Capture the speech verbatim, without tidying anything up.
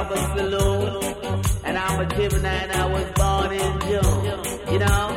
of a saloon. And I'm a Gemini and I was born in June. You know?